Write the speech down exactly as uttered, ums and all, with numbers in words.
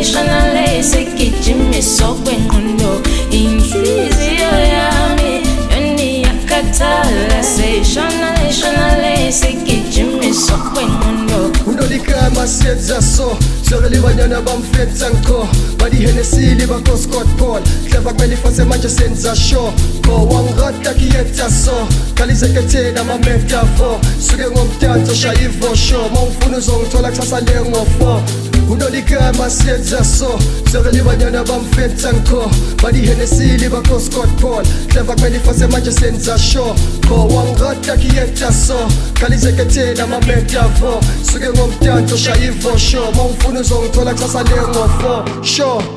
shona sekijimiso kwengqondo inhliziyo yami yoni yakathala say shona shona sekijimiso kwengqondo unolikama siyenza so sokele banyana bamfetsa nko badi Hennessy liba ko Scott Paul clever kweli fase manje senza show ko wangata kiyetsa so kalizekete na ma metaphor suke ngomthanto shayivo show mawufuna uzongithola kusasa lengo four unolikama siyenza so sokele banyana bamfetsa nko badi Hennessy liba ko Scott Paul clever kweli fase manje senza show ko wangata kiyetsa so kalizekete na ma metaphor suke ngomthanto shayivo show mawufuna uzongithola kusasa lengo four show